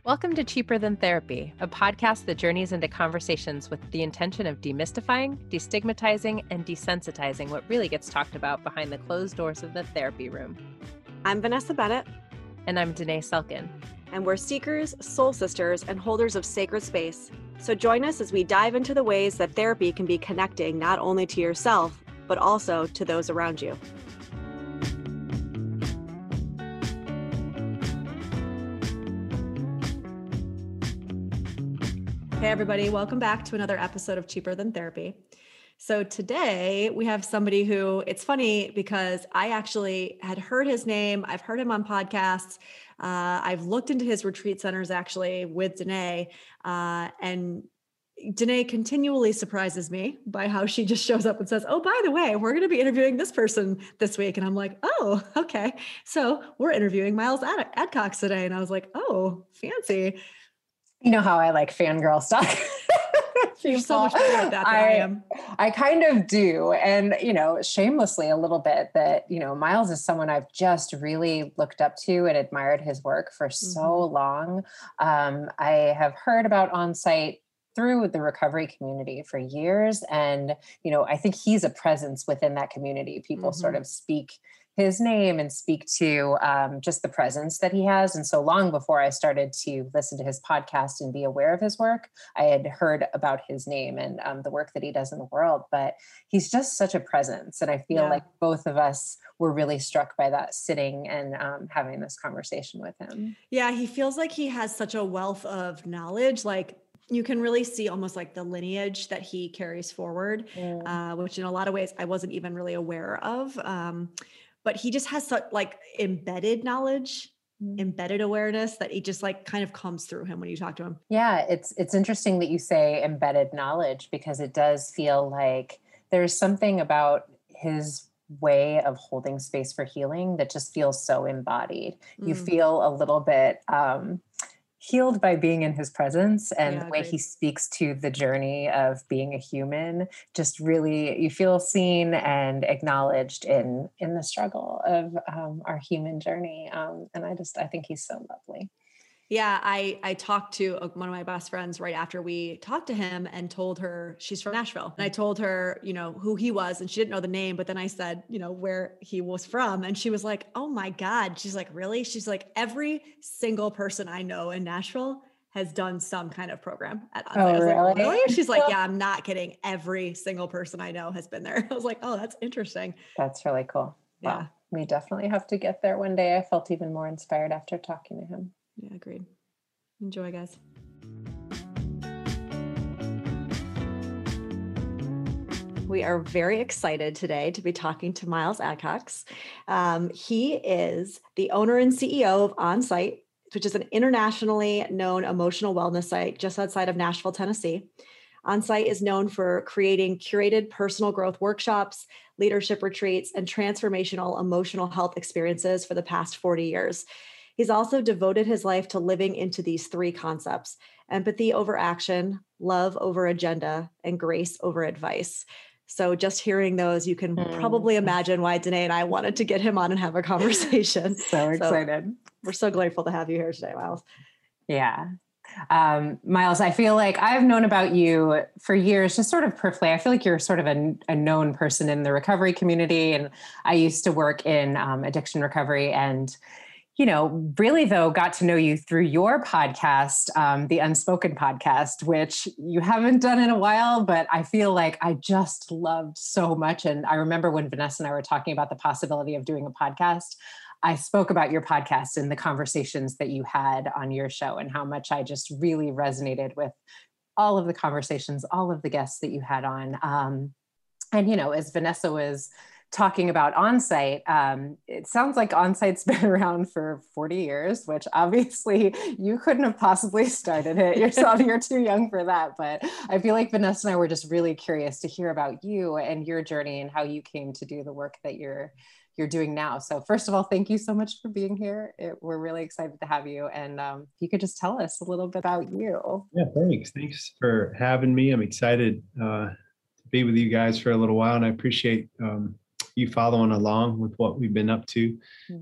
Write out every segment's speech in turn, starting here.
Welcome to Cheaper Than Therapy, a podcast that journeys into conversations with the intention of demystifying, destigmatizing, and desensitizing what really gets talked about behind the closed doors of the therapy room. I'm Vanessa Bennett. And I'm Danae Selkin. And we're seekers, soul sisters, and holders of sacred space. So join us as we dive into the ways that therapy can be connecting not only to yourself, but also to those around you. Hey everybody, welcome back to another episode of Cheaper Than Therapy. So today we have somebody who, it's funny because I actually had heard his name. I've heard him on podcasts. I've looked into his retreat centers actually with Danae, and Danae continually surprises me by how she just shows up and says, oh, by the way, we're going to be interviewing this person this week. And I'm like, oh, okay. So we're interviewing Miles Adcox today. And I was like, oh, fancy. You know how I like fangirl stuff. You're so much better at that than I am. I kind of do. And, shamelessly a little bit that, Miles is someone I've just really looked up to and admired his work for so long. I have heard about Onsite through the recovery community for years. And, I think he's a presence within that community. People sort of speak his name and speak to just the presence that he has. And so long before I started to listen to his podcast and be aware of his work, I had heard about his name and the work that he does in the world. But he's just such a presence. And I feel like both of us were really struck by that sitting and having this conversation with him. Yeah, he feels like he has such a wealth of knowledge. Like you can really see almost like the lineage that he carries forward, which in a lot of ways I wasn't even really aware of. But he just has such like embedded knowledge, embedded awareness that he just like kind of comes through him when you talk to him. Yeah, it's interesting that you say embedded knowledge because it does feel like there's something about his way of holding space for healing that just feels so embodied. You feel a little bit healed by being in his presence, and the way he speaks to the journey of being a human, just really, you feel seen and acknowledged in the struggle of our human journey. And I think he's so lovely. Yeah, I talked to one of my best friends right after we talked to him and told her she's from Nashville. And I told her, who he was, and she didn't know the name, but then I said, where he was from. And she was like, oh my God. She's like, really? She's like, every single person I know in Nashville has done some kind of program at Onsite. I was like, really? She's like, yeah, I'm not kidding. Every single person I know has been there. I was like, oh, that's interesting. That's really cool. Yeah. Wow. We definitely have to get there one day. I felt even more inspired after talking to him. Yeah, agreed. Enjoy, guys. We are very excited today to be talking to Miles Adcox. He is the owner and CEO of Onsite, which is an internationally known emotional wellness site just outside of Nashville, Tennessee. Onsite is known for creating curated personal growth workshops, leadership retreats, and transformational emotional health experiences for the past 40 years. He's also devoted his life to living into these three concepts: empathy over action, love over agenda, and grace over advice. So just hearing those, you can probably imagine why Danae and I wanted to get him on and have a conversation. So excited. So we're so grateful to have you here today, Miles. Yeah. Miles, I feel like I've known about you for years, just sort of peripherally. I feel like you're sort of a known person in the recovery community. And I used to work in addiction recovery and really though, got to know you through your podcast, the Unspoken podcast, which you haven't done in a while, but I feel like I just loved so much. And I remember when Vanessa and I were talking about the possibility of doing a podcast, I spoke about your podcast and the conversations that you had on your show and how much I just really resonated with all of the conversations, all of the guests that you had on. And, as Vanessa was talking about Onsite, it sounds like Onsite's been around for 40 years, which obviously you couldn't have possibly started it yourself. You're too young for that. But I feel like Vanessa and I were just really curious to hear about you and your journey and how you came to do the work that you're doing now. So first of all, thank you so much for being here. We're really excited to have you. And if you could just tell us a little bit about you. Yeah, thanks. Thanks for having me. I'm excited to be with you guys for a little while, and I appreciate you following along with what we've been up to. And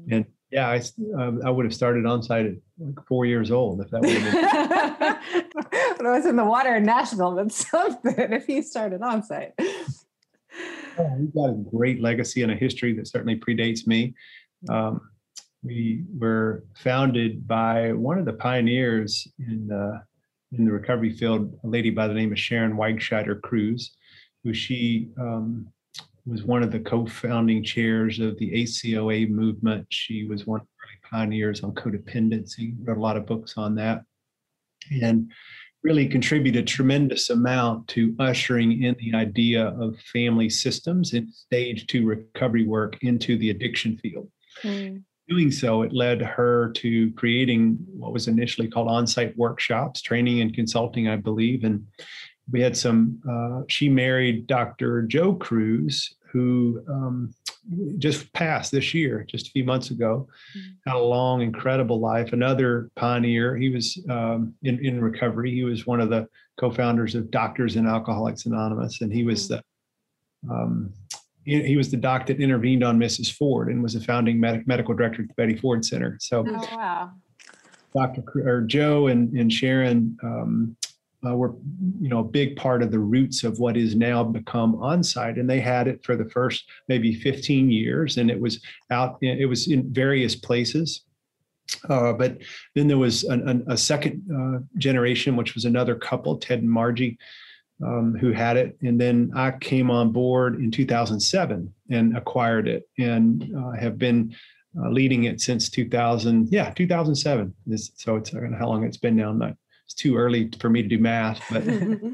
Yeah, I would have started on site at like 4 years old if that would have been. When I was in the water in Nashville, that's something if you started on site. Oh, we've got a great legacy and a history that certainly predates me. We were founded by one of the pioneers in the recovery field, a lady by the name of Sharon Weigscheider Cruz, who she was one of the co-founding chairs of the ACOA movement. She was one of the early pioneers on codependency, wrote a lot of books on that, and really contributed a tremendous amount to ushering in the idea of family systems and stage 2 recovery work into the addiction field. Doing so, it led her to creating what was initially called on-site workshops, training and consulting, I believe. And we had she married Dr. Joe Cruz, who just passed this year, just a few months ago, had a long, incredible life. Another pioneer. He was in recovery. He was one of the co-founders of Doctors and Alcoholics Anonymous. And he was he was the doc that intervened on Mrs. Ford and was a founding medical director at the Betty Ford Center. So wow. Joe and Sharon were, a big part of the roots of what is now become Onsite, and they had it for the first maybe 15 years, and it was in various places. But then there was a second generation, which was another couple, Ted and Margie, who had it. And then I came on board in 2007 and acquired it, and have been leading it since 2007. So it's, I don't know how long it's been now. It's too early for me to do math, but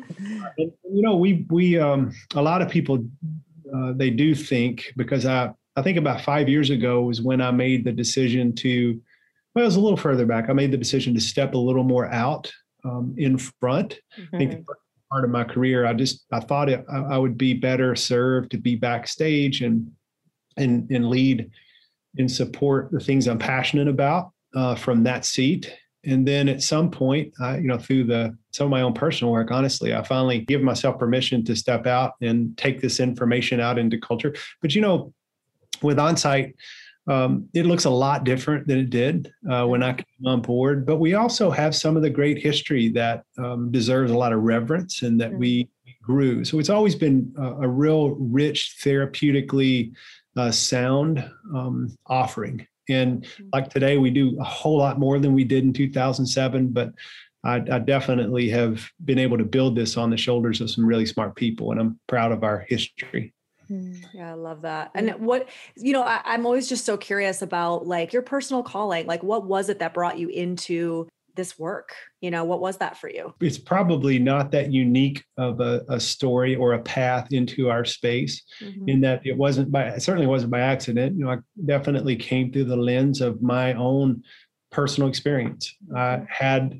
we a lot of people, they do think, because I think about 5 years ago was when I made the decision it was a little further back. I made the decision to step a little more out in front. I think part of my career, I thought I would be better served to be backstage and lead and support the things I'm passionate about from that seat. And then at some point, through some of my own personal work, honestly, I finally give myself permission to step out and take this information out into culture. But, with Onsite, it looks a lot different than it did when I came on board. But we also have some of the great history that deserves a lot of reverence and that we grew. So it's always been a real rich, therapeutically sound offering. And like today, we do a whole lot more than we did in 2007, but I definitely have been able to build this on the shoulders of some really smart people, and I'm proud of our history. Yeah, I love that. And I'm always just so curious about like your personal calling. Like, what was it that brought you into this work? What was that for you? It's probably not that unique of a story or a path into our space, in that it certainly wasn't by accident. I definitely came through the lens of my own personal experience. I had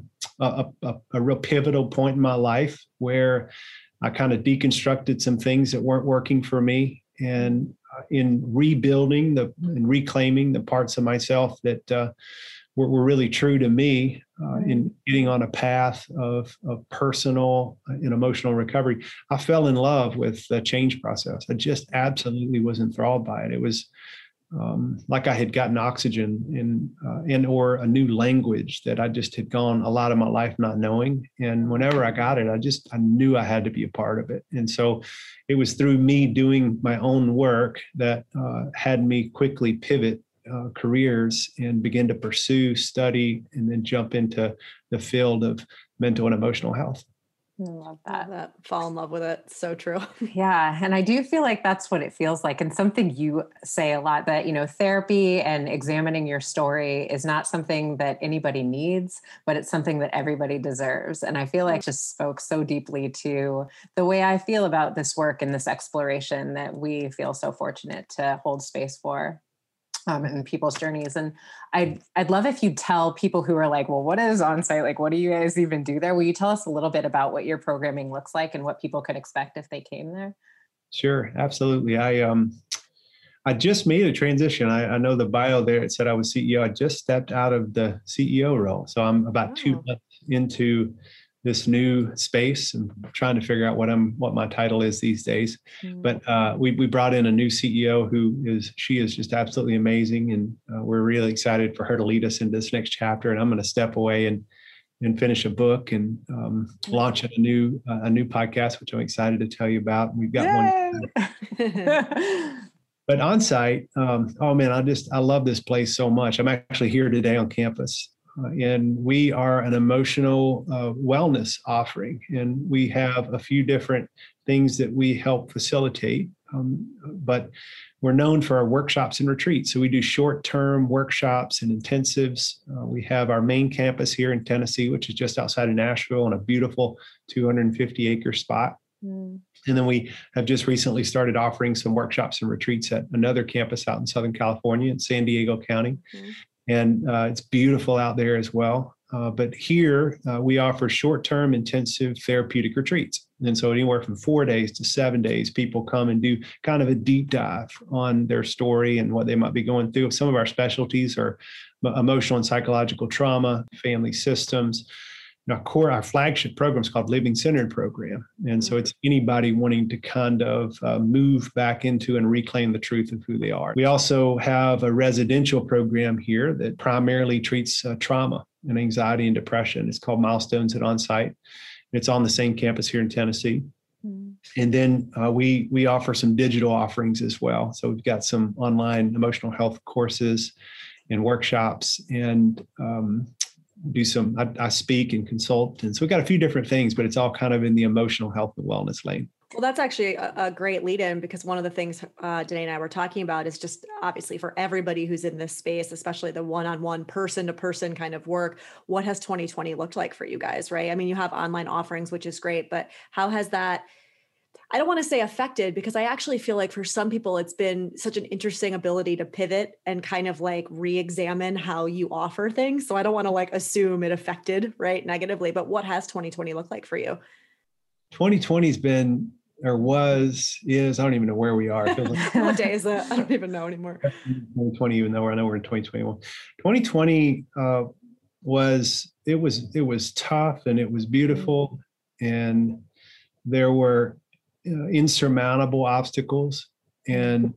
a real pivotal point in my life where I kind of deconstructed some things that weren't working for me, and in rebuilding and reclaiming the parts of myself that were really true to me, in getting on a path of personal and emotional recovery, I fell in love with the change process. I just absolutely was enthralled by it. It was like I had gotten oxygen or a new language that I just had gone a lot of my life not knowing. And whenever I got it, I knew I had to be a part of it. And so it was through me doing my own work that had me quickly pivot careers and begin to pursue, study, and then jump into the field of mental and emotional health. I love that. Fall in love with it. So true. Yeah. And I do feel like that's what it feels like. And something you say a lot, that, therapy and examining your story is not something that anybody needs, but it's something that everybody deserves. And I feel like it just spoke so deeply to the way I feel about this work and this exploration that we feel so fortunate to hold space for. And people's journeys. And I'd love if you tell people who are like, well, what is Onsite? Like, what do you guys even do there? Will you tell us a little bit about what your programming looks like and what people could expect if they came there? Sure. Absolutely. I just made a transition. I know the bio there, it said I was CEO. I just stepped out of the CEO role. So I'm about 2 months into this new space and trying to figure out what my title is these days. But we brought in a new CEO she is just absolutely amazing, and we're really excited for her to lead us into this next chapter. And I'm going to step away and finish a book and launch a new podcast, which I'm excited to tell you about. We've got one. But on-site, oh man, I love this place so much. I'm actually here today on campus. And we are an emotional wellness offering, and we have a few different things that we help facilitate. But we're known for our workshops and retreats. So we do short-term workshops and intensives. We have our main campus here in Tennessee, which is just outside of Nashville, on a beautiful 250-acre spot. And then we have just recently started offering some workshops and retreats at another campus out in Southern California in San Diego County. And it's beautiful out there as well. But here we offer short-term intensive therapeutic retreats. And so anywhere from 4 days to 7 days, people come and do kind of a deep dive on their story and what they might be going through. Some of our specialties are emotional and psychological trauma, family systems. Our flagship program is called Living Centered Program. And so it's anybody wanting to kind of move back into and reclaim the truth of who they are. We also have a residential program here that primarily treats trauma and anxiety and depression. It's called Milestones at On-Site. It's on the same campus here in Tennessee. And then we offer some digital offerings as well. So we've got some online emotional health courses and workshops, and I speak and consult. And so we've got a few different things, but it's all kind of in the emotional health and wellness lane. Well, that's actually a great lead in, because one of the things Danae and I were talking about is just obviously for everybody who's in this space, especially the one-on-one person-to-person kind of work, what has 2020 looked like for you guys, right? I mean, you have online offerings, which is great, but how has that, I don't want to say affected, because I actually feel like for some people, it's been such an interesting ability to pivot and kind of like re-examine how you offer things. So I don't want to like assume it affected, right, negatively, but what has 2020 looked like for you? 2020 has been, or is, I don't even know where we are. What day is it? I don't even know anymore. 2020, even though I know we're in 2021. 2020 was tough, and it was beautiful, and there were insurmountable obstacles and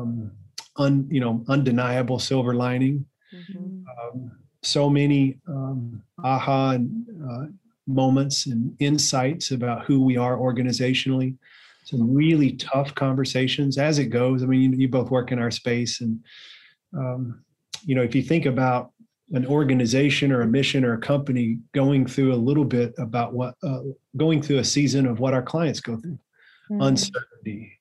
undeniable silver lining. So many aha moments and insights about who we are organizationally. Some really tough conversations as it goes. I mean, you both work in our space, and if you think about an organization or a mission or a company going through a little bit about going through a season of what our clients go through, uncertainty,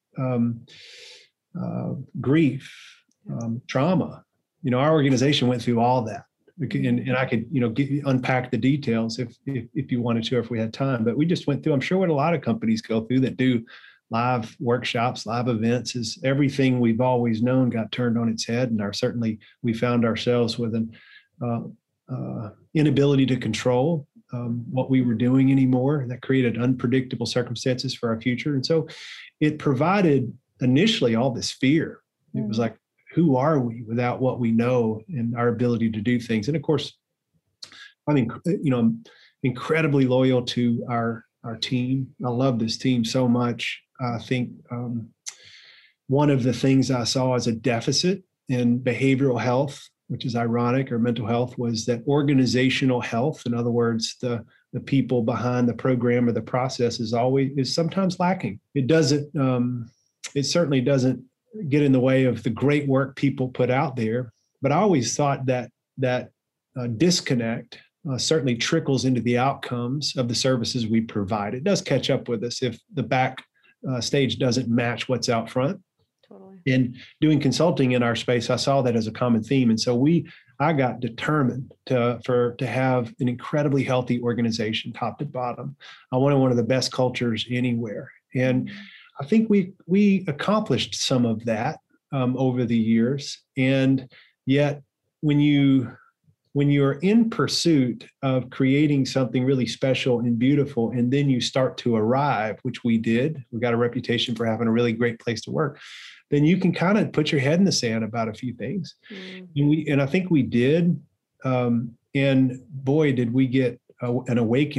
grief, trauma. Our organization went through all that. And I could, unpack the details if you wanted to, or if we had time. But we just went through, I'm sure, what a lot of companies go through that do live workshops, live events, is everything we've always known got turned on its head. And certainly we found ourselves with an inability to control what we were doing anymore. That created unpredictable circumstances for our future. And so it provided initially all this fear. It was like, who are we without what we know and our ability to do things? And of course, I'm incredibly loyal to our team. I love this team so much. I think one of the things I saw as a deficit in behavioral health, which is ironic, or mental health, was that organizational health. In other words, the people behind the program or the process is sometimes lacking. It certainly doesn't get in the way of the great work people put out there. But I always thought that disconnect certainly trickles into the outcomes of the services we provide. It does catch up with us if the back stage doesn't match what's out front. Totally. In doing consulting in our space, I saw that as a common theme. And so I got determined to have an incredibly healthy organization, top to bottom. I wanted one of the best cultures anywhere. And I think we accomplished some of that over the years. And yet when you're in pursuit of creating something really special and beautiful, and then you start to arrive, which we did, we got a reputation for having a really great place to work, then you can kind of put your head in the sand about a few things. And I think we did. And boy, did we get an awakening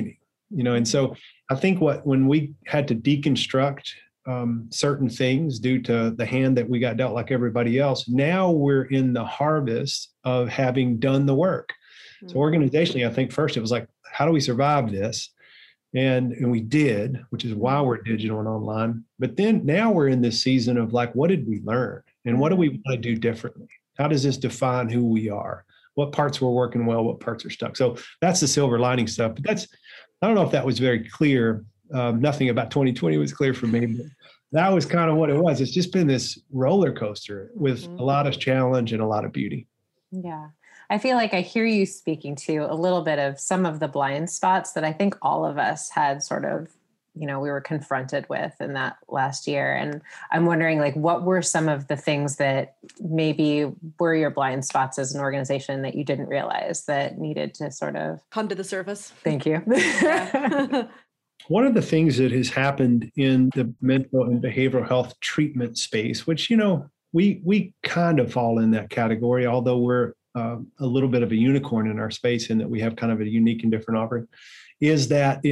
And so I think when we had to deconstruct certain things due to the hand that we got dealt like everybody else, now we're in the harvest of having done the work. So organizationally, I think first it was like, how do we survive this? And we did, which is why we're digital and online. But then now we're in this season of like, what did we learn? And what do we want to do differently? How does this define who we are? What parts were working well? What parts are stuck? So that's the silver lining stuff. But I don't know if that was very clear. Nothing about 2020 was clear for me, but that was kind of what it was. It's just been this roller coaster with a lot of challenge and a lot of beauty. Yeah. I feel like I hear you speaking to a little bit of some of the blind spots that I think all of us had sort of, we were confronted with in that last year. And I'm wondering, like, what were some of the things that maybe were your blind spots as an organization that you didn't realize that needed to sort of come to the surface? Thank you. One of the things that has happened in the mental and behavioral health treatment space, which, we kind of fall in that category, although we're a little bit of a unicorn in our space in that we have kind of a unique and different offering, is that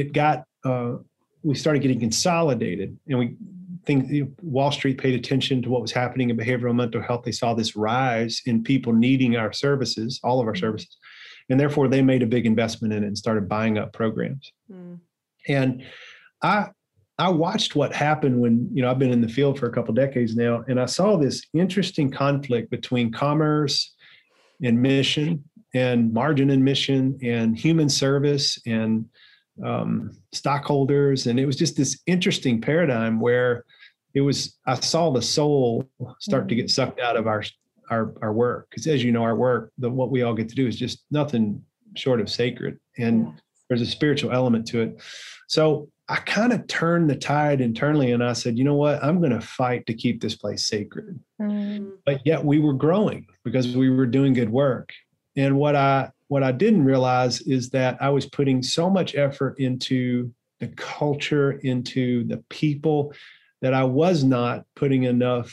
we started getting consolidated, and we think Wall Street paid attention to what was happening in behavioral mental health. They saw this rise in people needing our services, all of our services, and therefore they made a big investment in it and started buying up programs. And I watched what happened when, I've been in the field for a couple of decades now, and I saw this interesting conflict between commerce and mission and margin and mission and human service and stockholders. And it was just this interesting paradigm where I saw the soul start to get sucked out of our work. Because as you know, our work, what we all get to do is just nothing short of sacred. And there's a spiritual element to it. So I kind of turned the tide internally and I said, you know what, I'm going to fight to keep this place sacred. But yet we were growing because we were doing good work. And what I didn't realize is that I was putting so much effort into the culture, into the people, that I was not putting enough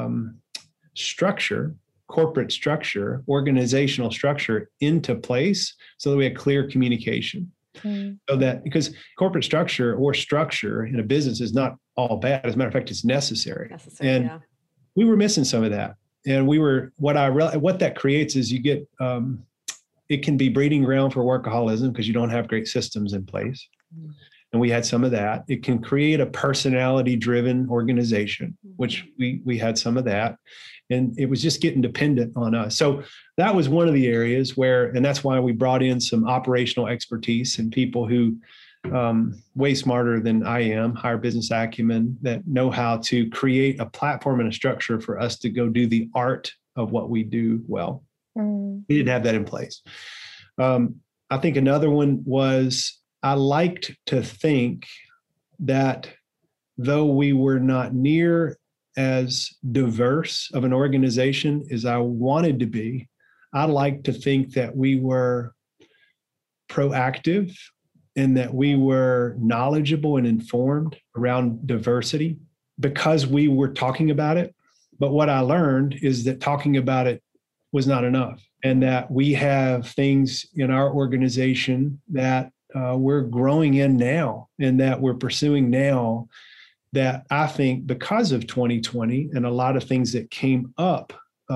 structure, corporate structure, organizational structure into place so that we had clear communication. So that, because corporate structure or structure in a business is not all bad. As a matter of fact, it's necessary. And we were missing some of that. And what that creates is you get, it can be breeding ground for workaholism because you don't have great systems in place. And we had some of that. It can create a personality driven organization, which we had some of that. And it was just getting dependent on us. So that was one of the areas and that's why we brought in some operational expertise and people who way smarter than I am, higher business acumen, that know how to create a platform and a structure for us to go do the art of what we do well. We didn't have that in place. I think another one was I liked to think that though we were not near as diverse of an organization as I wanted to be, I like to think that we were proactive and that we were knowledgeable and informed around diversity because we were talking about it. But what I learned is that talking about it was not enough, and that we have things in our organization that we're growing in now and that we're pursuing now that I think because of 2020 and a lot of things that came up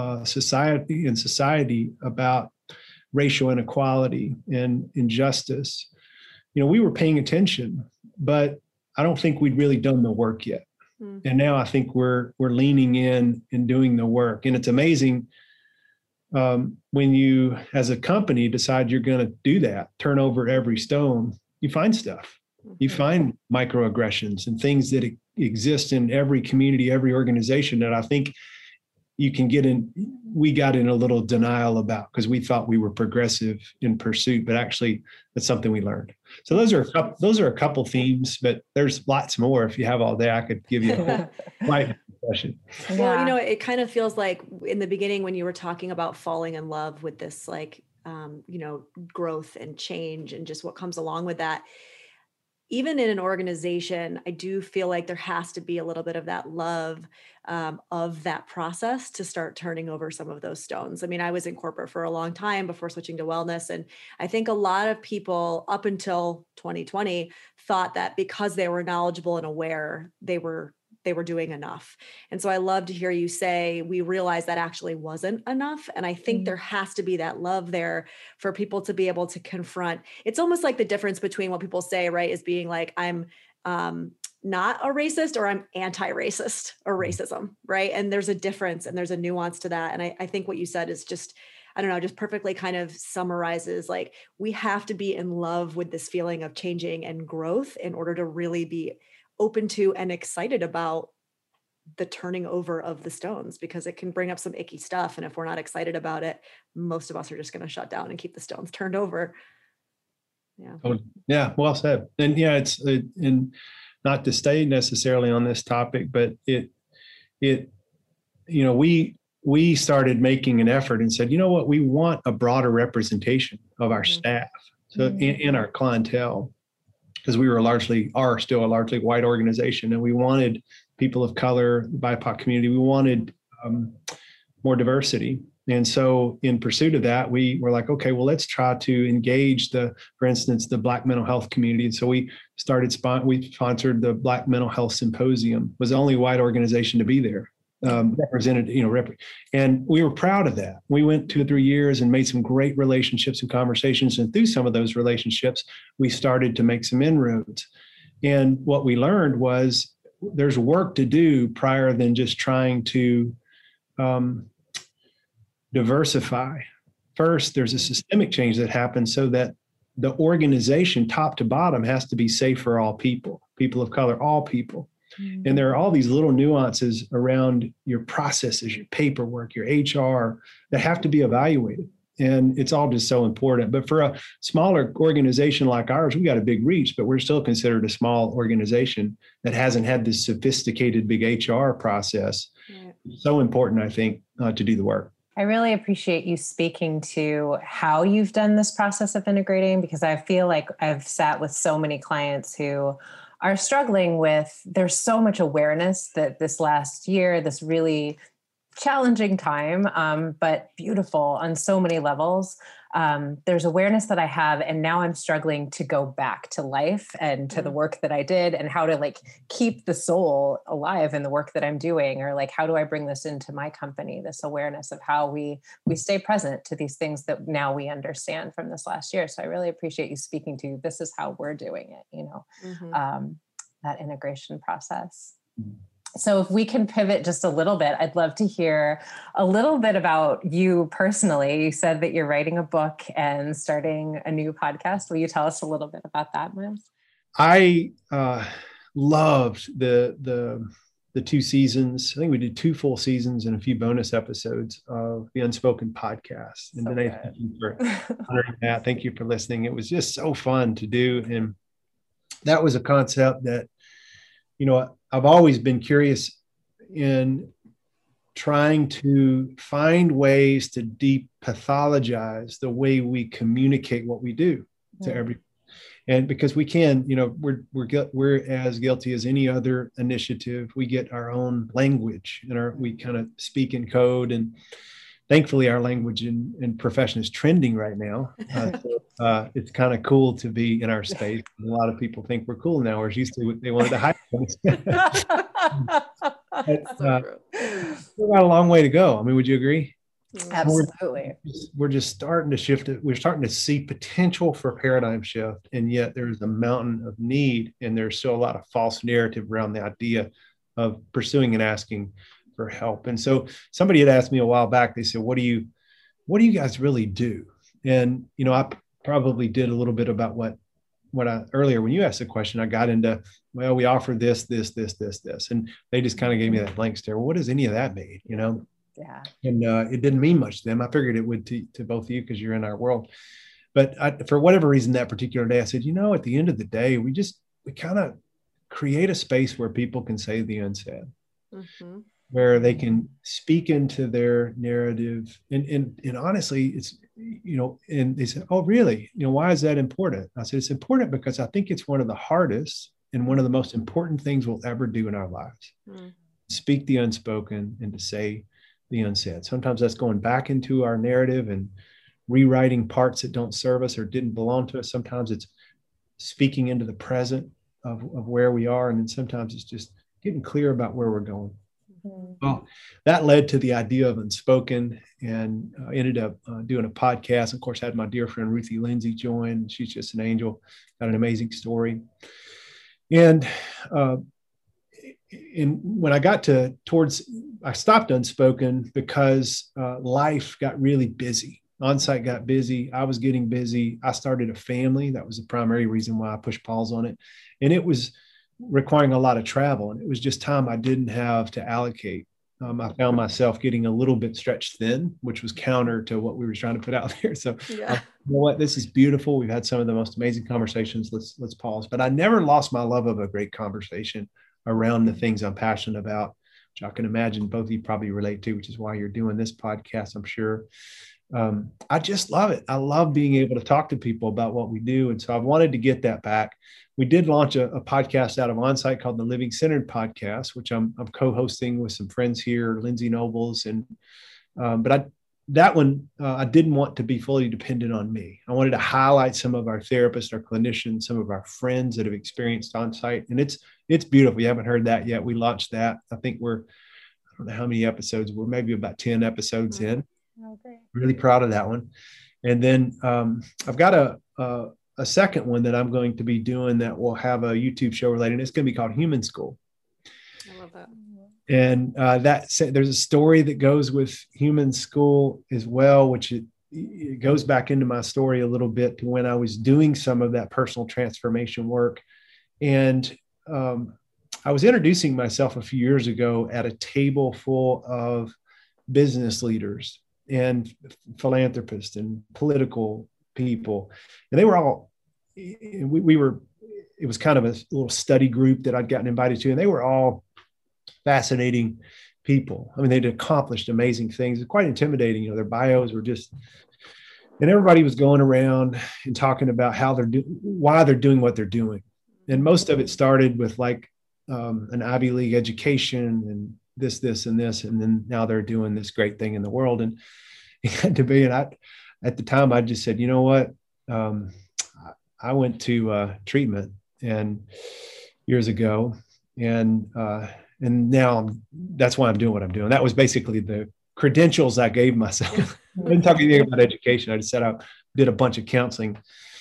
society about racial inequality and injustice, we were paying attention, but I don't think we'd really done the work yet. And now I think we're leaning in and doing the work. And it's amazing when you, as a company, decide you're going to do that, turn over every stone, you find stuff. You find microaggressions and things that exist in every community, every organization that I think you can get in. We got in a little denial about because we thought we were progressive in pursuit, but actually that's something we learned. So those are a couple themes, but there's lots more. If you have all day, I could give you a whole light discussion. Well, it kind of feels like in the beginning when you were talking about falling in love with this, like, growth and change and just what comes along with that. even in an organization, I do feel like there has to be a little bit of that love of that process to start turning over some of those stones. I mean, I was in corporate for a long time before switching to wellness. And I think a lot of people up until 2020 thought that because they were knowledgeable and aware, they were doing enough. And so I love to hear you say, we realized that actually wasn't enough. And I think there has to be that love there for people to be able to confront. It's almost like the difference between what people say, right, is being like, I'm not a racist or I'm anti-racist or racism, right? And there's a difference and there's a nuance to that. And I think what you said is just, I don't know, just perfectly kind of summarizes, like, we have to be in love with this feeling of changing and growth in order to really be open to and excited about the turning over of the stones, because it can bring up some icky stuff. And if we're not excited about it, most of us are just going to shut down and keep the stones turned over. Yeah. Yeah. Well said. And yeah, and not to stay necessarily on this topic, but we started making an effort and said, you know what, we want a broader representation of our staff. So in our clientele, because we are still a largely white organization, and we wanted people of color, the BIPOC community, we wanted more diversity. And so in pursuit of that, we were like, okay, well, let's try to engage for instance, the Black mental health community. And so we sponsored the Black Mental Health Symposium. It was the only white organization to be there. Represented, and we were proud of that. We went 2 or 3 years and made some great relationships and conversations. And through some of those relationships, we started to make some inroads. And what we learned was there's work to do prior than just trying to diversify. First, there's a systemic change that happens so that the organization, top to bottom, has to be safe for all people of color, all people. And there are all these little nuances around your processes, your paperwork, your HR that have to be evaluated. And it's all just so important. But for a smaller organization like ours, we got a big reach, but we're still considered a small organization that hasn't had this sophisticated big HR process. Yeah. It's so important, I think, to do the work. I really appreciate you speaking to how you've done this process of integrating, because I feel like I've sat with so many clients who are struggling with, there's so much awareness that this last year, this really challenging time, but beautiful on so many levels. There's awareness that I have, and now I'm struggling to go back to life and to the work that I did, and how to keep the soul alive in the work that I'm doing, or how do I bring this into my company, this awareness of how we stay present to these things that now we understand from this last year. So I really appreciate you speaking to, this is how we're doing it, that integration process. So if we can pivot just a little bit, I'd love to hear a little bit about you personally. You said that you're writing a book and starting a new podcast. Will you tell us a little bit about that, Miles? I loved the 2 seasons. I think we did 2 full seasons and a few bonus episodes of the Unspoken podcast. And Danae, thank you for honoring that. Thank you for listening. It was just so fun to do. And that was a concept that, I've always been curious in trying to find ways to depathologize the way we communicate what we do to everyone. And because we can, we're as guilty as any other initiative. We get our own language and we kind of speak in code, and thankfully our language and profession is trending right now. So it's kind of cool to be in our space. A lot of people think we're cool now, whereas used to they wanted to hide us. We've got a long way to go. I mean, would you agree? Absolutely. We're just starting to shift it. We're starting to see potential for paradigm shift, and yet there's a mountain of need, and there's still a lot of false narrative around the idea of pursuing and asking for help. And so somebody had asked me a while back, they said, what do you guys really do? And, I probably did a little bit about what I earlier, when you asked the question, I got into, well, we offer this, and they just kind of gave me that blank stare. Well, what does any of that mean? Yeah. And it didn't mean much to them. I figured it would to both of you, because you're in our world. But for whatever reason, that particular day, I said, at the end of the day, we kind of create a space where people can say the unsaid. Mm-hmm. where they can speak into their narrative. And honestly, it's, and they said, oh, really? Why is that important? I said, it's important because I think it's one of the hardest and one of the most important things we'll ever do in our lives. Speak the unspoken and to say the unsaid. Sometimes that's going back into our narrative and rewriting parts that don't serve us or didn't belong to us. Sometimes it's speaking into the present of where we are. And then sometimes it's just getting clear about where we're going. Well, that led to the idea of Unspoken, and ended up doing a podcast. Of course, I had my dear friend Ruthie Lindsay join. She's just an angel, got an amazing story. And when I got I stopped Unspoken because life got really busy. Onsite got busy. I was getting busy. I started a family. That was the primary reason why I pushed pause on it. And it was requiring a lot of travel. And it was just time I didn't have to allocate. I found myself getting a little bit stretched thin, which was counter to what we were trying to put out there. So, you know what, this is beautiful. We've had some of the most amazing conversations. Let's pause. But I never lost my love of a great conversation around the things I'm passionate about, which I can imagine both of you probably relate to, which is why you're doing this podcast, I'm sure. I just love it. I love being able to talk to people about what we do. And so I've wanted to get that back. We did launch a podcast out of Onsite called the Living Centered Podcast, which I'm co-hosting with some friends here, Lindsay Nobles. And, that one, I didn't want to be fully dependent on me. I wanted to highlight some of our therapists, our clinicians, some of our friends that have experienced Onsite. And it's beautiful. You haven't heard that yet. We launched that. I think I don't know how many episodes, we're maybe about 10 episodes in. Okay. Really proud of that one. And then I've got a second one that I'm going to be doing that will have a YouTube show related. And it's going to be called Human School. I love that. And there's a story that goes with Human School as well, which it goes back into my story a little bit to when I was doing some of that personal transformation work. And I was introducing myself a few years ago at a table full of business leaders and philanthropists and political people. And they were all, it was kind of a little study group that I'd gotten invited to, and they were all fascinating people. I mean, they'd accomplished amazing things. It's quite intimidating. Their bios were just, and everybody was going around and talking about why they're doing what they're doing. And most of it started with like an Ivy League education and this, and this. And then now they're doing this great thing in the world. And to me, and at the time, I just said, you know what? I went to treatment and years ago, and now that's why I'm doing what I'm doing. That was basically the credentials I gave myself. I didn't talk anything about education. I just said I did a bunch of counseling,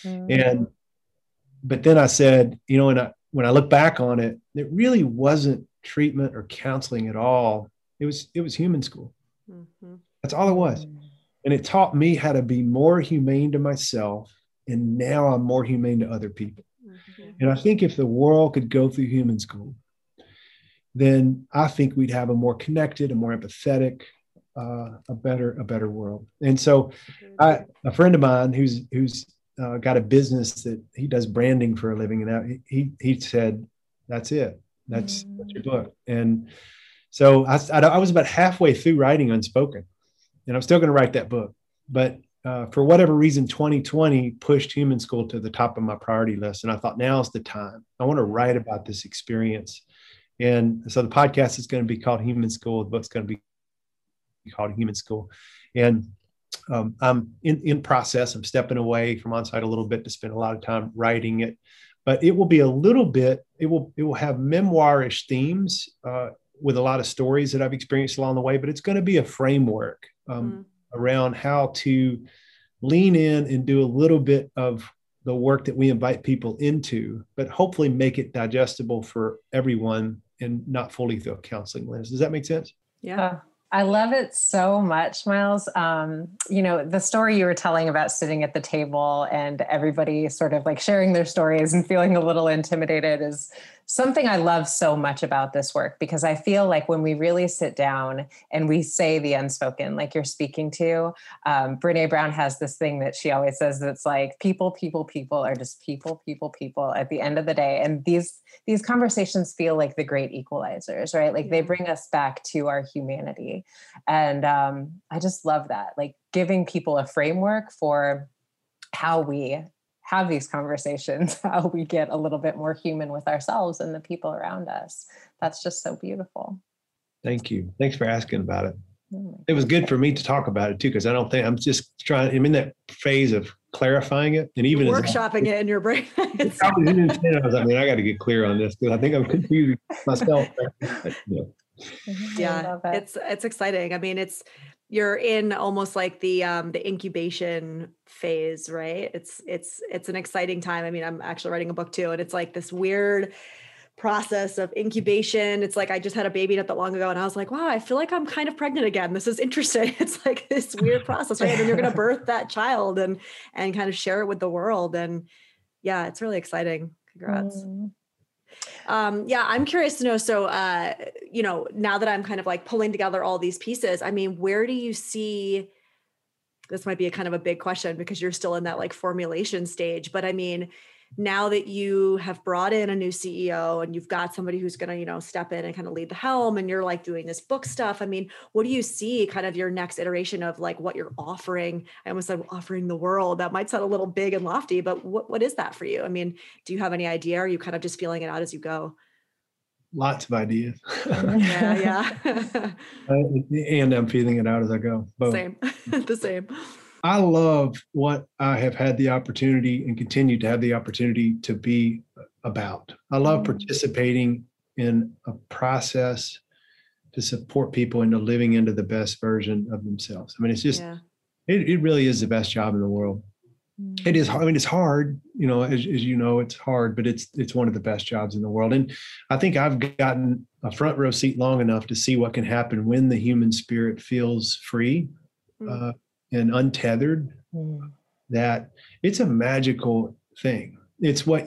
but then I said, when I look back on it, it really wasn't treatment or counseling at all. It was Human School. Mm-hmm. That's all it was. And it taught me how to be more humane to myself. And now I'm more humane to other people. Mm-hmm. And I think if the world could go through Human School, then I think we'd have a more connected, a more empathetic, a better world. And so a friend of mine who's got a business that he does branding for a living, and he said, that's it. That's your book. And so I was about halfway through writing Unspoken, and I'm still going to write that book. But for whatever reason, 2020 pushed Human School to the top of my priority list. And I thought, now's the time. I want to write about this experience. And so the podcast is going to be called Human School. The book's going to be called Human School. And I'm in process. I'm stepping away from Onsite a little bit to spend a lot of time writing it. But it will be a little bit, it will have memoir-ish themes with a lot of stories that I've experienced along the way, but it's going to be a framework around how to lean in and do a little bit of the work that we invite people into, but hopefully make it digestible for everyone and not fully through a counseling lens. Does that make sense? Yeah. I love it so much, Miles. The story you were telling about sitting at the table and everybody sort of like sharing their stories and feeling a little intimidated is something I love so much about this work, because I feel like when we really sit down and we say the unspoken, like you're speaking to, Brene Brown has this thing that she always says that's like, people are just people at the end of the day. And these conversations feel like the great equalizers, right? Like they bring us back to our humanity. And I just love that, like giving people a framework for how we have these conversations, how we get a little bit more human with ourselves and the people around us. That's just so beautiful. Thank you. Thanks for asking about it. It was good for me to talk about it too, because I'm in that phase of clarifying it. And even workshopping it in your brain. I got to get clear on this because I think I'm confusing myself. Yeah, it's exciting. I mean, you're in almost like the incubation phase, right? It's an exciting time. I mean, I'm actually writing a book too, and it's like this weird process of incubation. It's like I just had a baby not that long ago, and I was like, wow, I feel like I'm kind of pregnant again. This is interesting. It's like this weird process, right? And then you're going to birth that child and kind of share it with the world. And yeah, it's really exciting. Congrats. I'm curious to know. So, now that I'm kind of like pulling together all these pieces, I mean, where do you see, this might be a kind of a big question because you're still in that like formulation stage, but I mean, now that you have brought in a new CEO and you've got somebody who's going to, step in and kind of lead the helm, and you're like doing this book stuff. I mean, what do you see kind of your next iteration of like what you're offering? I almost said offering the world. That might sound a little big and lofty, but what is that for you? I mean, do you have any idea? Or are you kind of just feeling it out as you go? Lots of ideas. Yeah. And I'm feeling it out as I go. Both. Same. The same. I love what I have had the opportunity and continue to have the opportunity to be about. I love participating in a process to support people into living into the best version of themselves. I mean, it's just, it really is the best job in the world. It is hard. I mean, it's hard, as you know, it's hard, but it's one of the best jobs in the world. And I think I've gotten a front row seat long enough to see what can happen when the human spirit feels free. And untethered, that it's a magical thing. It's what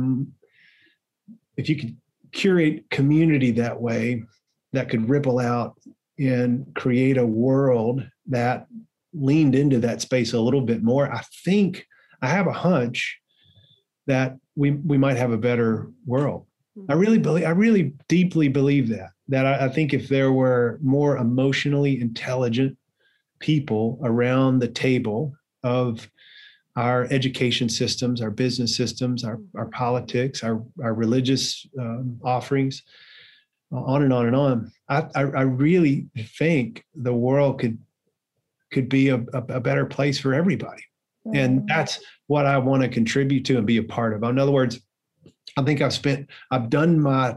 if you could curate community that way, that could ripple out and create a world that leaned into that space a little bit more. I think I have a hunch that we might have a better world. I really deeply believe that I think if there were more emotionally intelligent people around the table of our education systems, our business systems, our politics, our religious offerings, on and on and on. I really think the world could be a better place for everybody. And that's what I want to contribute to and be a part of. In other words, I think I've done my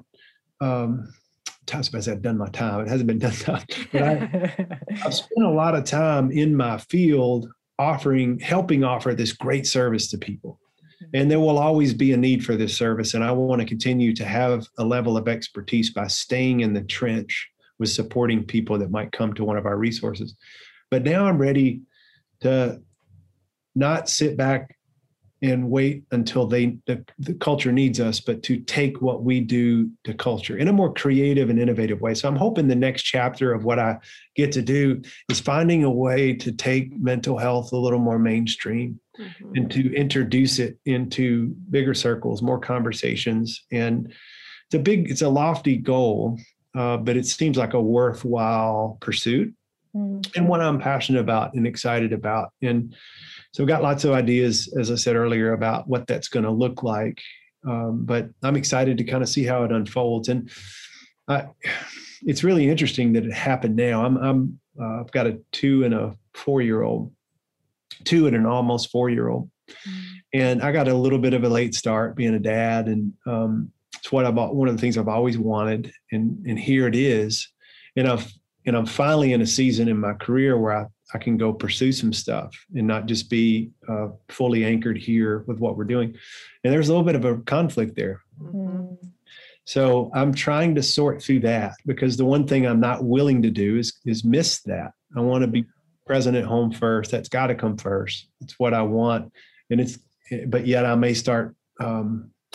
I've done my time. It hasn't been done time, but I've spent a lot of time in my field helping offer this great service to people. And there will always be a need for this service. And I want to continue to have a level of expertise by staying in the trench with supporting people that might come to one of our resources. But now I'm ready to not sit back and wait until the culture needs us, but to take what we do to culture in a more creative and innovative way. So I'm hoping the next chapter of what I get to do is finding a way to take mental health a little more mainstream and to introduce it into bigger circles, more conversations. And it's a lofty goal, but it seems like a worthwhile pursuit and one I'm passionate about and excited about. And so we've got lots of ideas, as I said earlier, about what that's going to look like. But I'm excited to kind of see how it unfolds. And it's really interesting that it happened now. I've got a 2 and a 4-year-old, 2 and an almost 4-year-old. And I got a little bit of a late start being a dad. And it's one of the things I've always wanted. And here it is. And I'm finally in a season in my career where I can go pursue some stuff and not just be fully anchored here with what we're doing. And there's a little bit of a conflict there. So I'm trying to sort through that, because the one thing I'm not willing to do is miss that. I want to be present at home first. That's got to come first. It's what I want. But yet I may start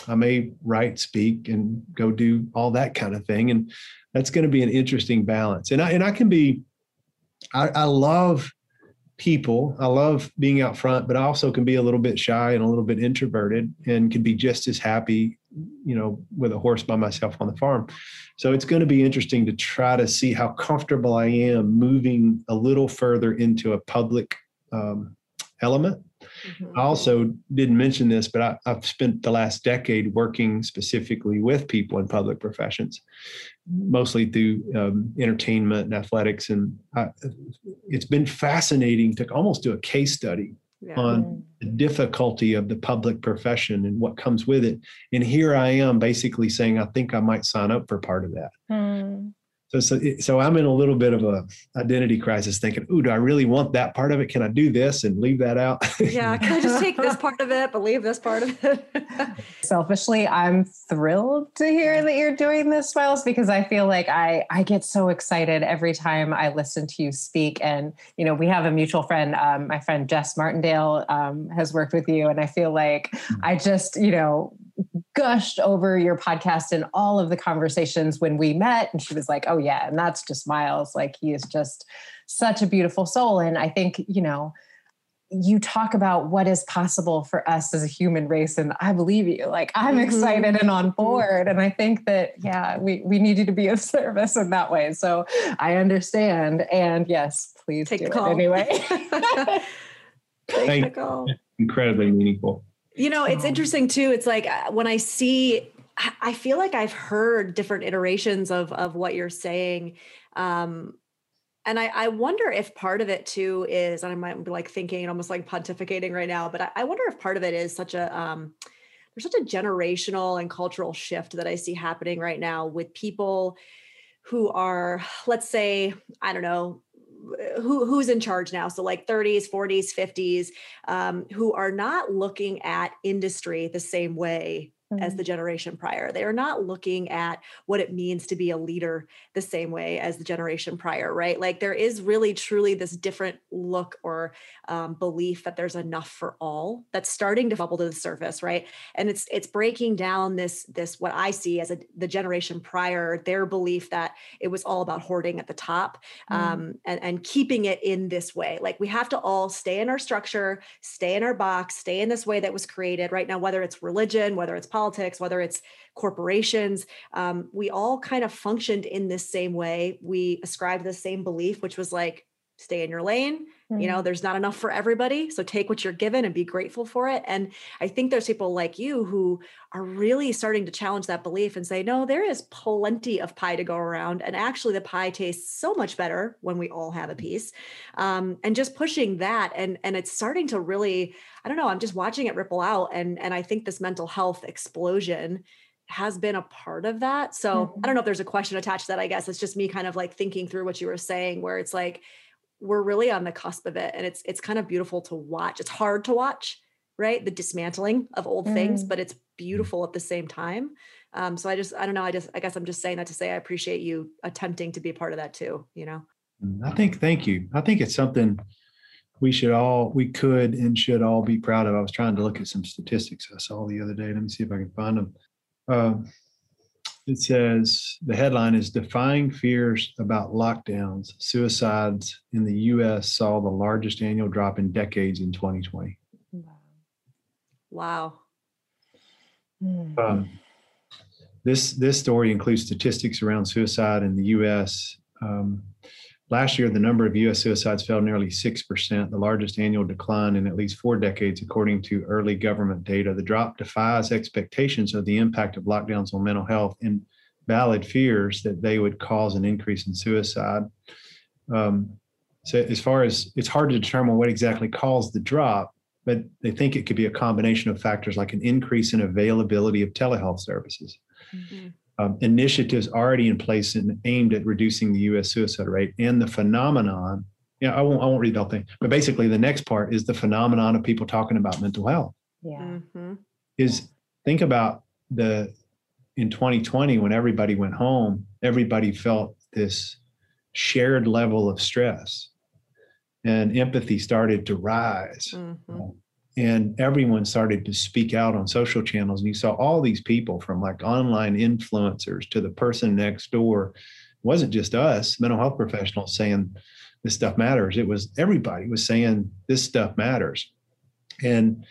I may write, speak, and go do all that kind of thing. And that's going to be an interesting balance. And I can be, I love people. I love being out front, but I also can be a little bit shy and a little bit introverted, and can be just as happy, with a horse by myself on the farm. So it's going to be interesting to try to see how comfortable I am moving a little further into a public element. I also didn't mention this, but I've spent the last decade working specifically with people in public professions, mostly through entertainment and athletics. And it's been fascinating to almost do a case study on the difficulty of the public profession and what comes with it. And here I am basically saying, I think I might sign up for part of that. So I'm in a little bit of a identity crisis, thinking, "Ooh, do I really want that part of it? Can I do this and leave that out?" Yeah, can I just take this part of it, but leave this part of it? Selfishly, I'm thrilled to hear that you're doing this, Miles, because I feel like I get so excited every time I listen to you speak. And, we have a mutual friend, my friend Jess Martindale has worked with you. And I feel like I just, gushed over your podcast and all of the conversations when we met. And she was like, "Oh yeah. And that's just Miles. Like, he is just such a beautiful soul." And I think, you talk about what is possible for us as a human race. And I believe you. Like, I'm excited and on board. And I think that, we need you to be of service in that way. So I understand. And yes, please take the call anyway. Take the call. Incredibly meaningful. It's interesting too. It's like when I feel like I've heard different iterations of what you're saying. And I wonder if part of it too is, and I might be like thinking almost like pontificating right now, but I wonder if part of it is there's such a generational and cultural shift that I see happening right now with people who are, let's say, I don't know, who's in charge now. So like 30s, 40s, 50s, who are not looking at industry the same way as the generation prior. They are not looking at what it means to be a leader the same way as the generation prior, right? Like there is really truly this different look or belief that there's enough for all that's starting to bubble to the surface, right? And it's breaking down this what I see as the generation prior, their belief that it was all about hoarding at the top, and keeping it in this way. Like we have to all stay in our structure, stay in our box, stay in this way that was created right now, whether it's religion, whether it's politics, whether it's corporations, we all kind of functioned in this same way. We ascribed the same belief, which was like, stay in your lane. There's not enough for everybody. So take what you're given and be grateful for it. And I think there's people like you who are really starting to challenge that belief and say, no, there is plenty of pie to go around. And actually the pie tastes so much better when we all have a piece. And just pushing that. And it's starting to really, I don't know, I'm just watching it ripple out. And I think this mental health explosion has been a part of that. So I don't know if there's a question attached to that. I guess it's just me kind of like thinking through what you were saying, where it's like, we're really on the cusp of it. And it's kind of beautiful to watch. It's hard to watch, right? The dismantling of old things, but it's beautiful at the same time. So I don't know. I guess I'm just saying that to say, I appreciate you attempting to be a part of that too, thank you. I think it's something we could and should all be proud of. I was trying to look at some statistics I saw the other day. Let me see if I can find them. It says, the headline is Defying Fears About Lockdowns. Suicides in the U.S. saw the largest annual drop in decades in 2020. Wow. This story includes statistics around suicide in the U.S. Last year, the number of U.S. suicides fell nearly 6%, the largest annual decline in at least 4 decades, according to early government data. The drop defies expectations of the impact of lockdowns on mental health and valid fears that they would cause an increase in suicide. So as far as it's hard to determine what exactly caused the drop, but they think it could be a combination of factors like an increase in availability of telehealth services. Initiatives already in place and aimed at reducing the U.S. suicide rate, and the phenomenon. I won't read the whole thing, but basically the next part is the phenomenon of people talking about mental health. Is think about in 2020 when everybody went home, everybody felt this shared level of stress, and empathy started to rise. and everyone started to speak out on social channels. And you saw all these people from like online influencers to the person next door. It wasn't just us, mental health professionals saying this stuff matters. It was everybody was saying this stuff matters. And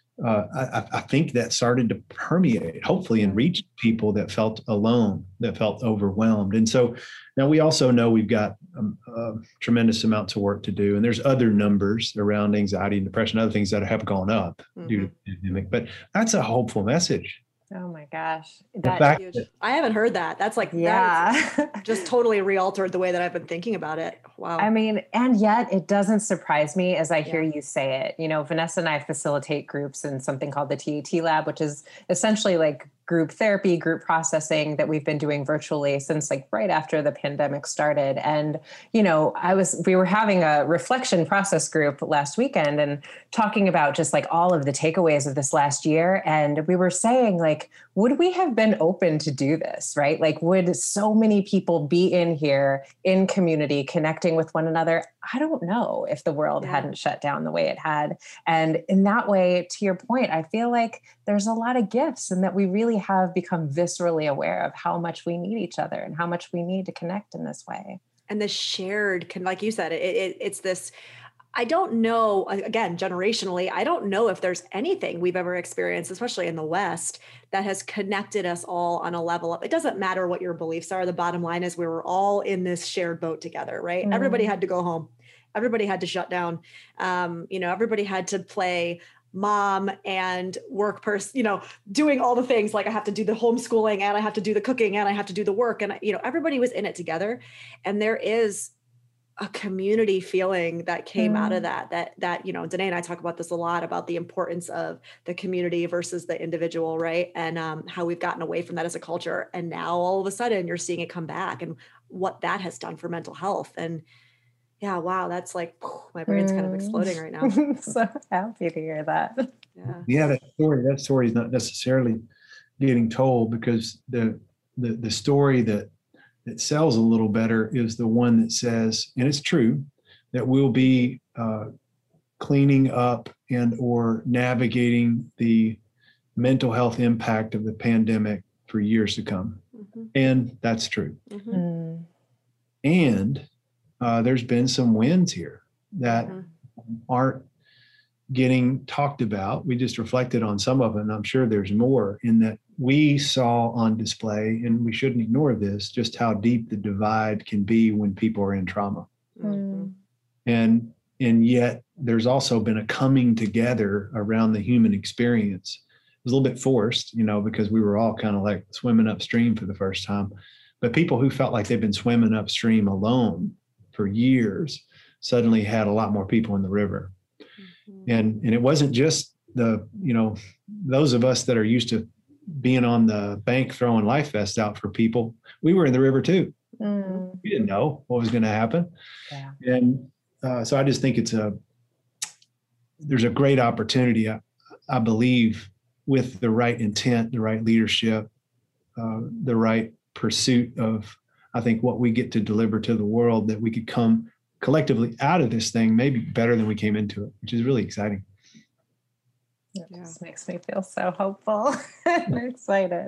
I think that started to permeate, hopefully, and reach people that felt alone, that felt overwhelmed. And so now we also know we've got tremendous amounts of work to do. And there's other numbers around anxiety and depression, other things that have gone up due to the pandemic. But that's a hopeful message. Oh my gosh. That's huge. I haven't heard that. That's like, that just totally re-altered the way that I've been thinking about it. Wow. I mean, and yet it doesn't surprise me as I hear you say it. You know, Vanessa and I facilitate groups in something called the TAT Lab, which is essentially like group therapy, group processing that we've been doing virtually since like right after the pandemic started. And, you know, we were having a reflection process group last weekend and talking about just like all of the takeaways of this last year. And we were saying like, would we have been open to do this, right? Like, would so many people be in here in community connecting with one another? I don't know if the world hadn't shut down the way it had. And in that way, to your point, I feel like there's a lot of gifts and that we really have become viscerally aware of how much we need each other and how much we need to connect in this way. And the shared, like you said, it's this, I don't know, again, generationally, I don't know if there's anything we've ever experienced, especially in the West, that has connected us all on a level up. It doesn't matter what your beliefs are. The bottom line is we were all in this shared boat together, right? Everybody had to go home. Everybody had to shut down. Everybody had to play mom and work person, doing all the things. Like I have to do the homeschooling and I have to do the cooking and I have to do the work. And, everybody was in it together. And there is a community feeling that came out of that, Danae and I talk about this a lot, about the importance of the community versus the individual, right? And how we've gotten away from that as a culture. And now all of a sudden you're seeing it come back and what that has done for mental health. And yeah, wow, that's like, my brain's kind of exploding right now. So happy to hear that. Yeah, that story is not necessarily getting told, because the story that sells a little better is the one that says, and it's true, that we'll be cleaning up and or navigating the mental health impact of the pandemic for years to come. And that's true. And there's been some wins here that aren't getting talked about. We just reflected on some of it, and I'm sure there's more, in that we saw on display, and we shouldn't ignore this, just how deep the divide can be when people are in trauma. And yet there's also been a coming together around the human experience. It was a little bit forced, because we were all kind of like swimming upstream for the first time. But people who felt like they've been swimming upstream alone for years suddenly had a lot more people in the river. And it wasn't just those of us that are used to being on the bank throwing life vests out for people. We were in the river too. We didn't know what was going to happen. And so I just think there's a great opportunity, I believe, with the right intent, the right leadership, the right pursuit of, I think, what we get to deliver to the world, that we could come collectively out of this thing maybe better than we came into it, which is really exciting. It just makes me feel so hopeful and excited.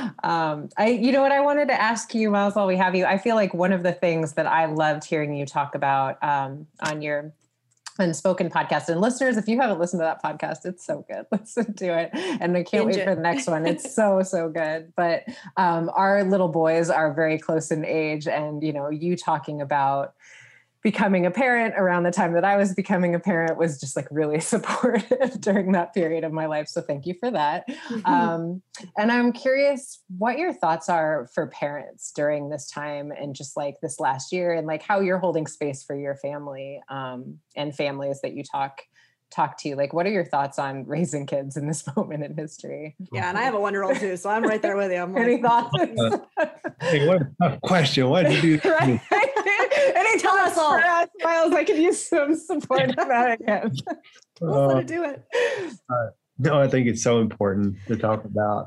What I wanted to ask you, Miles, while we have you, I feel like one of the things that I loved hearing you talk about on your Unspoken podcast, and listeners, if you haven't listened to that podcast, it's so good. Listen to it. And I can't wait for the next one. It's so, so good. But our little boys are very close in age, and, you talking about becoming a parent around the time that I was becoming a parent was just like really supportive during that period of my life. So thank you for that. And I'm curious what your thoughts are for parents during this time and just like this last year, and like how you're holding space for your family and families that you talk to. Like, what are your thoughts on raising kids in this moment in history? Yeah. And I have a 1-year-old too, so I'm right there with you. I'm Any thoughts? Hey, what a tough question. What did you do? Right? Any thoughts for us, Miles? I could use some support on that again. We'll let her do it. No, I think it's so important to talk about.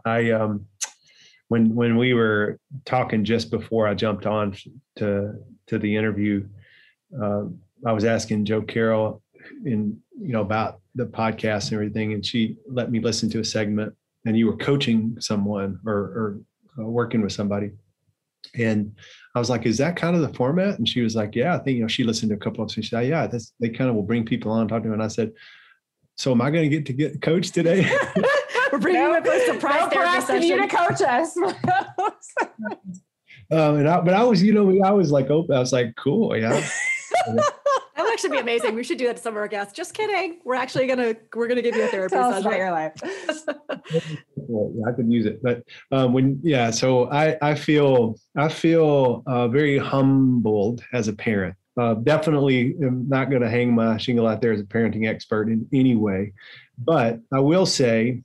When we were talking just before I jumped on to the interview, I was asking Joe Carroll, about the podcast and everything. And she let me listen to a segment, and you were coaching someone or working with somebody. And I was like, is that kind of the format? And she was like, yeah, I think, she listened to a couple of them. She said, yeah, they kind of will bring people on and talk to them. And I said, so am I going to get coached today? We're bringing you up for a surprise therapy session. You to coach us. That I was like, I was like, cool. Yeah. That would actually be amazing. We should do that to some of our guests. Just kidding. We're gonna give you a therapy Tell session. us about your life. Well, I could use it, but so I feel very humbled as a parent. Definitely am not going to hang my shingle out there as a parenting expert in any way, but I will say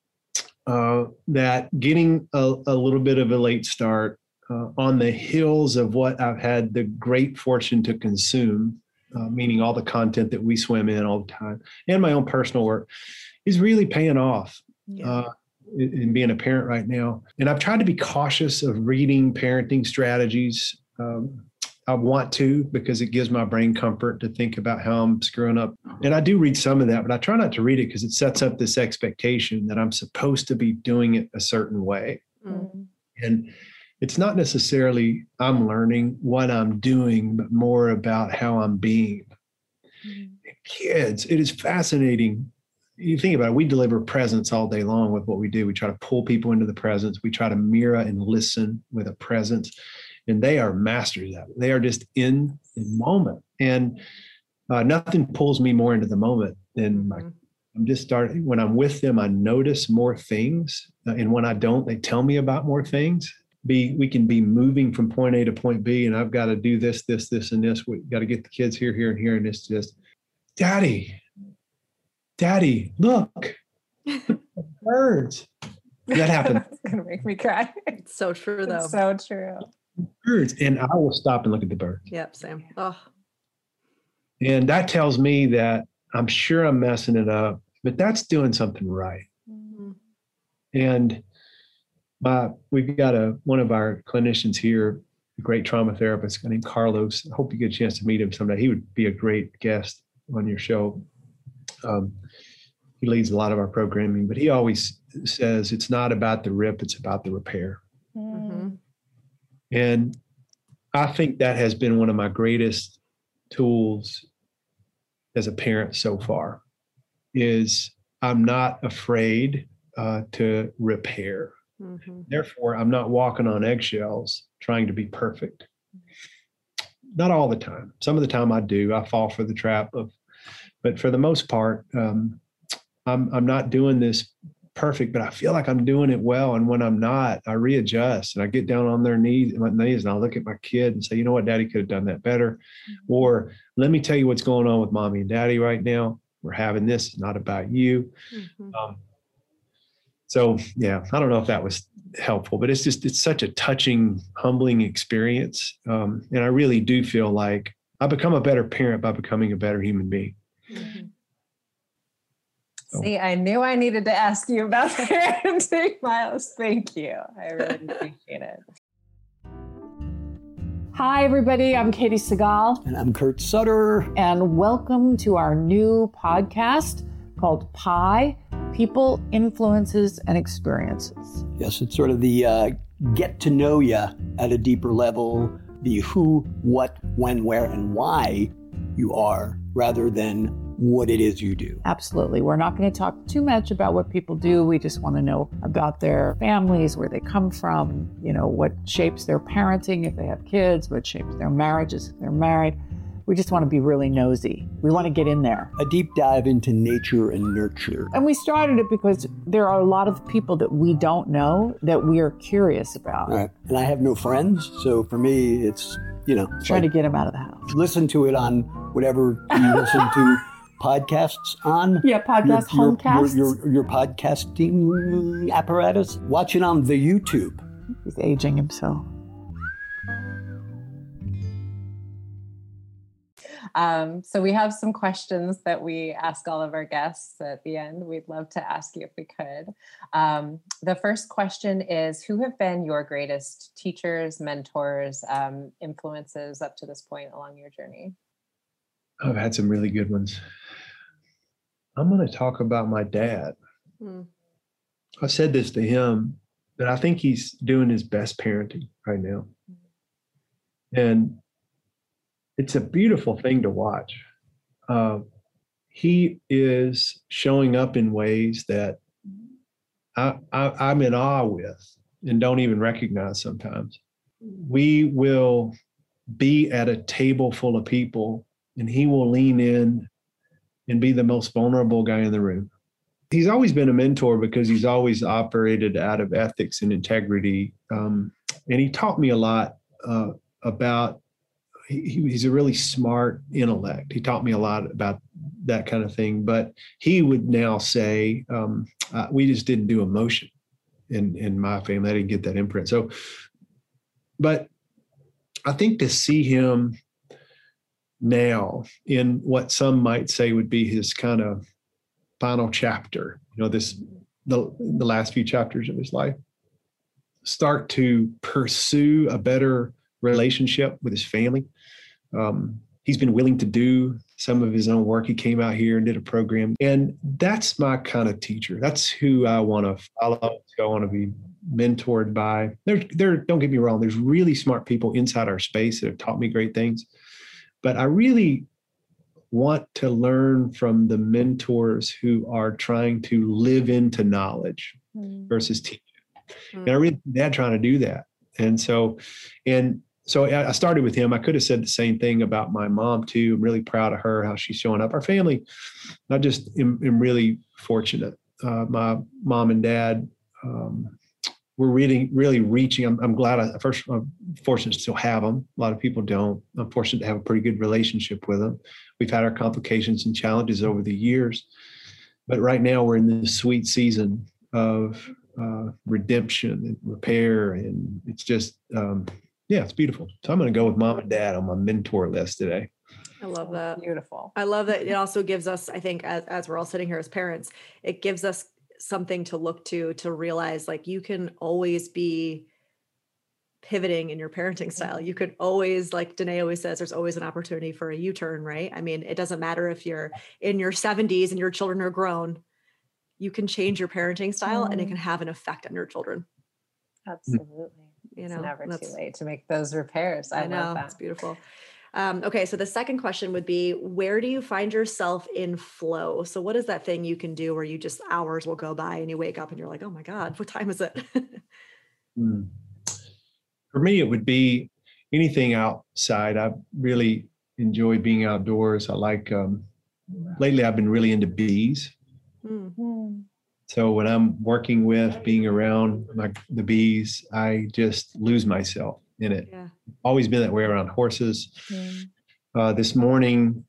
that getting a little bit of a late start on the heels of what I've had the great fortune to consume, meaning all the content that we swim in all the time, and my own personal work, is really paying off. Yeah. In being a parent right now. And I've tried to be cautious of reading parenting strategies. I want to, because it gives my brain comfort to think about how I'm screwing up. And I do read some of that, but I try not to read it because it sets up this expectation that I'm supposed to be doing it a certain way. Mm-hmm. And it's not necessarily I'm learning what I'm doing, but more about how I'm being. Mm-hmm. Kids, it is fascinating. You think about it, we deliver presence all day long with what we do. We try to pull people into the presence. We try to mirror and listen with a presence. And they are masters at it. They are just in the moment. And nothing pulls me more into the moment than I'm just starting. When I'm with them, I notice more things. And when I don't, they tell me about more things. We can be moving from point A to point B, and I've got to do this, and this. We got to get the kids here, and here. And it's just, Daddy, look, birds. That happened. It's going to make me cry. It's so true, though. It's so true. Birds. And I will stop and look at the birds. Yep, same. Oh. And that tells me that I'm sure I'm messing it up, but that's doing something right. Mm-hmm. And we've got one of our clinicians here, a great trauma therapist, a guy named Carlos. I hope you get a chance to meet him someday. He would be a great guest on your show. He leads a lot of our programming, but he always says it's not about the rip, it's about the repair. Mm-hmm. And I think that has been one of my greatest tools as a parent so far, is I'm not afraid to repair. Mm-hmm. Therefore, I'm not walking on eggshells trying to be perfect. Not all the time. Some of the time I do. I fall for the trap but for the most part, I'm not doing this perfect, but I feel like I'm doing it well. And when I'm not, I readjust and I get down on my knees and I look at my kid and say, you know what, Daddy could have done that better. Mm-hmm. Or let me tell you what's going on with Mommy and Daddy right now. We're having this, it's not about you. Mm-hmm. So yeah, I don't know if that was helpful, but it's such a touching, humbling experience. And I really do feel like I become a better parent by becoming a better human being. Mm-hmm. See, I knew I needed to ask you about parenting, Miles. Thank you. I really appreciate it. Hi, everybody. I'm Katie Segal. And I'm Kurt Sutter. And welcome to our new podcast called PIE, People, Influences, and Experiences. Yes, it's sort of the get to know you at a deeper level, the who, what, when, where, and why you are, rather than what it is you do. Absolutely. We're not going to talk too much about what people do. We just want to know about their families, where they come from, what shapes their parenting if they have kids, what shapes their marriages if they're married. We just want to be really nosy. We want to get in there. A deep dive into nature and nurture. And we started it because there are a lot of people that we don't know that we are curious about. Right. And I have no friends. So for me, it's, trying to get them out of the house. Listen to it on whatever you listen to podcasts on. Yeah, homecasts. Your podcasting apparatus. Watch it on the YouTube. He's aging himself. So we have some questions that we ask all of our guests at the end. We'd love to ask you if we could. The first question is, who have been your greatest teachers, mentors, influences up to this point along your journey? I've had some really good ones. I'm going to talk about my dad. Mm. I said this to him, that I think he's doing his best parenting right now. And it's a beautiful thing to watch. He is showing up in ways that I'm in awe with and don't even recognize sometimes. We will be at a table full of people and he will lean in and be the most vulnerable guy in the room. He's always been a mentor because he's always operated out of ethics and integrity. And he taught me a lot about, he's a really smart intellect. He taught me a lot about that kind of thing. But he would now say, we just didn't do emotion in my family. I didn't get that imprint. So, but I think to see him now in what some might say would be his kind of final chapter, the last few chapters of his life, start to pursue a better relationship with his family. He's been willing to do some of his own work. He came out here and did a program. And that's my kind of teacher. That's who I want to follow, who I want to be mentored by. Don't get me wrong, there's really smart people inside our space that have taught me great things. But I really want to learn from the mentors who are trying to live into knowledge versus teach. And I really dad trying to do that. And so I started with him. I could have said the same thing about my mom too. I'm really proud of her, how she's showing up. Our family, I just am really fortunate. My mom and dad, we're really reaching. I'm glad. I'm fortunate to still have them. A lot of people don't. I'm fortunate to have a pretty good relationship with them. We've had our complications and challenges over the years, but right now we're in this sweet season of redemption and repair, and it's just it's beautiful. So I'm going to go with mom and dad on my mentor list today. I love that. Beautiful. I love that. It also gives us, I think, as we're all sitting here as parents, it gives us something to look to realize, like, you can always be pivoting in your parenting style. You could always, like Danae always says, there's always an opportunity for a U-turn, right? I mean, it doesn't matter if you're in your 70s and your children are grown, you can change your parenting style and it can have an effect on your children. Absolutely. It's never too late to make those repairs. I know, love that. It's beautiful. Okay. So the second question would be, where do you find yourself in flow? So what is that thing you can do where you just hours will go by and you wake up and you're like, oh my God, what time is it? For me, it would be anything outside. I really enjoy being outdoors. I like, lately I've been really into bees. Mm-hmm. So when I'm working with, being around the bees, I just lose myself in it. Yeah. Always been that way around horses. This morning,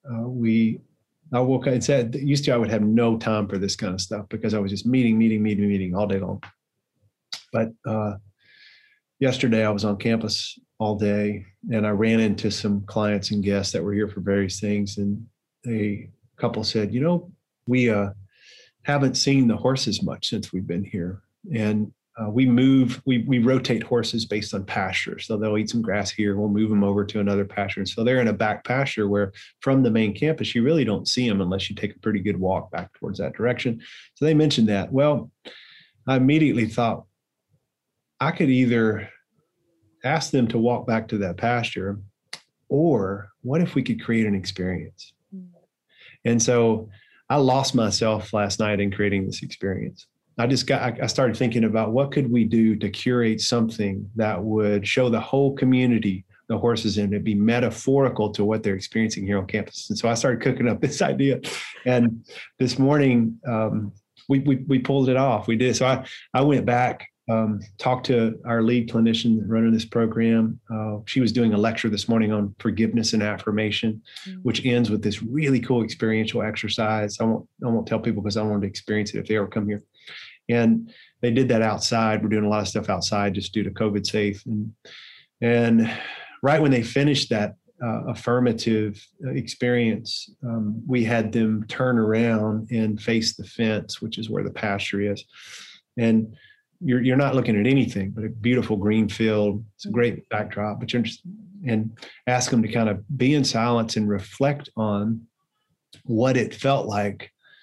I woke up and said, used to I would have no time for this kind of stuff because I was just meeting all day long. But yesterday I was on campus all day and I ran into some clients and guests that were here for various things. And a couple said, we haven't seen the horses much since we've been here. And we rotate horses based on pasture. So they'll eat some grass here. We'll move them over to another pasture. And so they're in a back pasture where from the main campus, you really don't see them unless you take a pretty good walk back towards that direction. So they mentioned that. Well, I immediately thought I could either ask them to walk back to that pasture, or what if we could create an experience? And so I lost myself last night in creating this experience. I started thinking about what could we do to curate something that would show the whole community the horses and it'd be metaphorical to what they're experiencing here on campus. And so I started cooking up this idea. And this morning, we pulled it off. We did. So I went back, talked to our lead clinician running this program. She was doing a lecture this morning on forgiveness and affirmation, which ends with this really cool experiential exercise. I won't tell people because I want to experience it if they ever come here. And they did that outside. We're doing a lot of stuff outside just due to COVID safe. And right when they finished that affirmative experience, we had them turn around and face the fence, which is where the pasture is. And you're not looking at anything but a beautiful green field. It's a great backdrop, but and ask them to kind of be in silence and reflect on what it felt like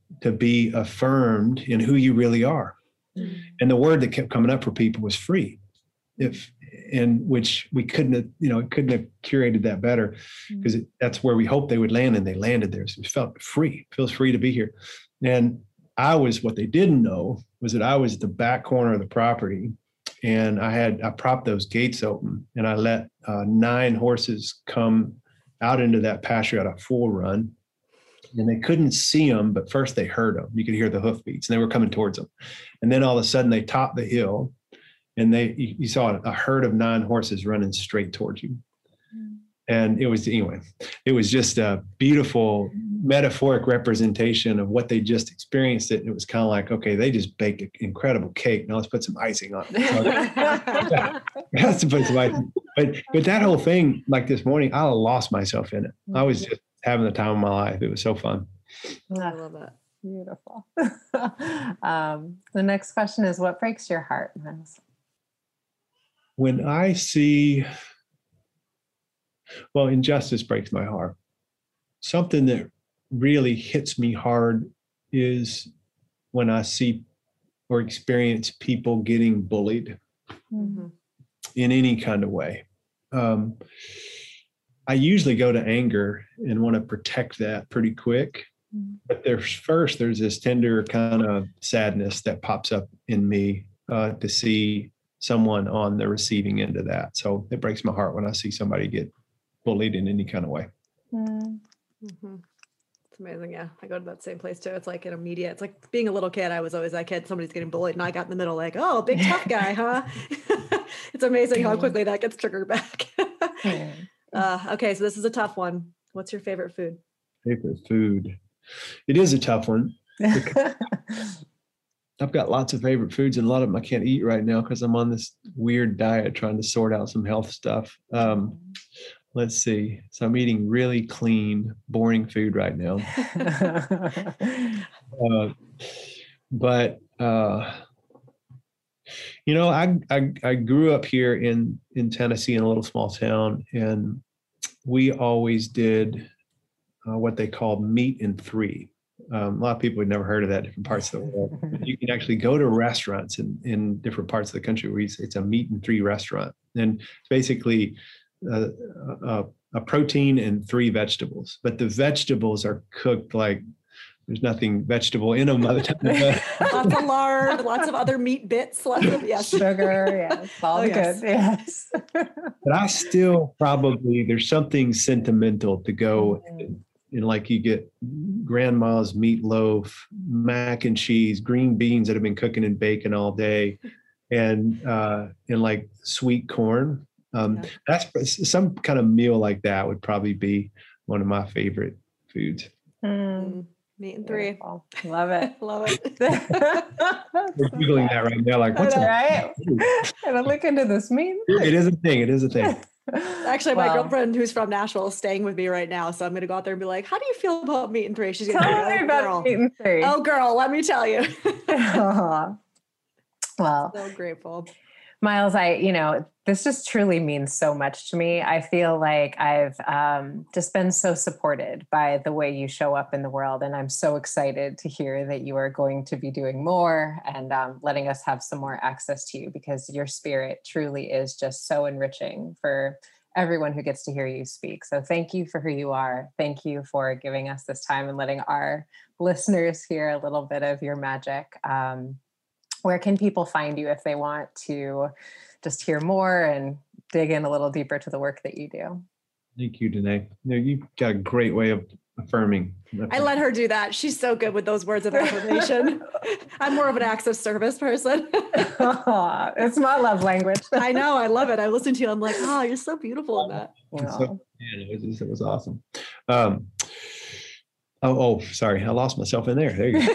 to be affirmed in who you really are. And the word that kept coming up for people was free. Which we couldn't have, couldn't have curated that better, because that's where we hoped they would land, and they landed there. So it felt free. It feels free to be here. And what they didn't know was that I was at the back corner of the property, and I propped those gates open, and I let 9 horses come out into that pasture at a full run. And they couldn't see them, but first they heard them. You could hear the hoofbeats, and they were coming towards them. And then all of a sudden they topped the hill, and you saw a herd of 9 horses running straight towards you. And it was just a beautiful metaphoric representation of what they just experienced. It was kind of like, okay, they just baked an incredible cake. Now let's put some icing on it. Has to put some icing. But that whole thing, like this morning, I lost myself in it. I was just having the time of my life. It was so fun. I love that. Beautiful. The next question is, what breaks your heart, Miles? When I see, injustice breaks my heart. Something that really hits me hard is when I see or experience people getting bullied in any kind of way. I usually go to anger and want to protect that pretty quick. But there's this tender kind of sadness that pops up in me to see someone on the receiving end of that. So it breaks my heart when I see somebody get bullied in any kind of way. It's amazing. Yeah. I go to that same place too. It's like it's like being a little kid. I was always that kid, somebody's getting bullied, and I got in the middle like, oh, big tough guy, huh? It's amazing how quickly that gets triggered back. Okay. So this is a tough one. What's your favorite food? Favorite food. It is a tough one. I've got lots of favorite foods, and a lot of them I can't eat right now because I'm on this weird diet trying to sort out some health stuff. Let's see. So I'm eating really clean, boring food right now. I grew up here in Tennessee in a little small town, and we always did what they call meat in 3. A lot of people had never heard of that in different parts of the world. But you can actually go to restaurants in different parts of the country where it's a meat in 3 restaurant. And it's basically a protein and 3 vegetables. But the vegetables are cooked like there's nothing vegetable in them by the time. Lots of lard, lots of other meat bits, Sugar, yes, all good, yes. But I still there's something sentimental to go and like you get grandma's meatloaf, mac and cheese, green beans that have been cooking in bacon all day, and like sweet corn. That's some kind of meal like that would probably be one of my favorite foods. Meat in 3. Beautiful. Love it. Love it. We're Googling that right now. Like, what's that? Right? Gotta look into this meat. It is a thing. It is a thing. Actually, my girlfriend who's from Nashville is staying with me right now. So I'm going to go out there and be like, how do you feel about meat in 3? She's going to tell me about meat in 3. Oh, girl, let me tell you. Well, so grateful. Miles, this just truly means so much to me. I feel like I've just been so supported by the way you show up in the world. And I'm so excited to hear that you are going to be doing more and letting us have some more access to you, because your spirit truly is just so enriching for everyone who gets to hear you speak. So thank you for who you are. Thank you for giving us this time and letting our listeners hear a little bit of your magic. Where can people find you if they want to just hear more and dig in a little deeper to the work that you do? Thank you, Danae. You've got a great way of affirming. I let her do that. She's so good with those words of affirmation. I'm more of an acts of service person. It's my love language. I know. I love it. I listen to you. I'm like, oh, you're so beautiful in that. It was awesome. Sorry. I lost myself in there. There you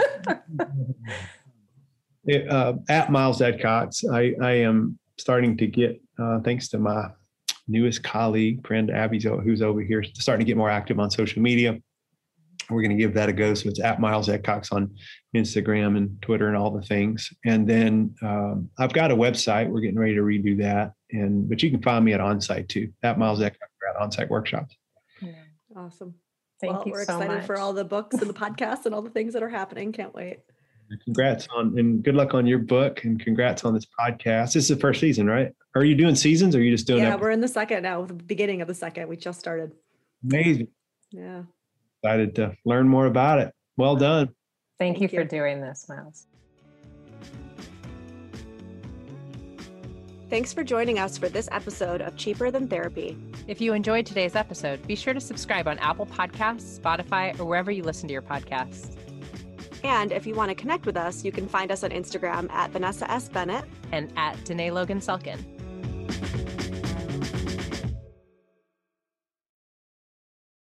go. At Miles Adcox, I am starting to get, thanks to my newest colleague, friend Abby, who's over here, starting to get more active on social media. We're going to give that a go. So it's at Miles Adcox on Instagram and Twitter and all the things. And then I've got a website. We're getting ready to redo that. But you can find me at Onsite too, at Miles Adcox at Onsite Workshops. Awesome. Thank you we're so excited much for all the books and the podcasts and all the things that are happening. Can't wait. Congrats and good luck on your book, and congrats on this podcast. This is the first season, right? Are you doing seasons or are you just doing Yeah, we're in the second now, the beginning of the second. We just started. Amazing. Yeah. Excited to learn more about it. Well done. Thank you for doing this, Miles. Thanks for joining us for this episode of Cheaper Than Therapy. If you enjoyed today's episode, be sure to subscribe on Apple Podcasts, Spotify, or wherever you listen to your podcasts. And if you want to connect with us, you can find us on Instagram at Vanessa S. Bennett and at Danae Logan Selkin.